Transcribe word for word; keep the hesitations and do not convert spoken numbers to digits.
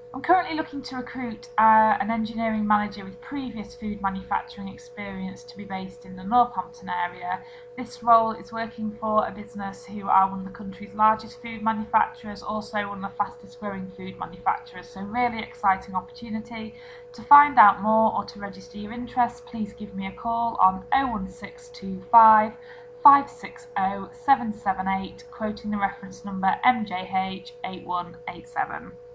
I'm currently looking to recruit uh, an engineering manager with previous food manufacturing experience to be based in the Northampton area. This role is working for a business who are one of the country's largest food manufacturers, also one of the fastest growing food manufacturers, so really exciting opportunity. To find out more or to register your interest, please give me a call on oh one six two five, five six oh, seven seven eight, quoting the reference number M J H eight one eight seven.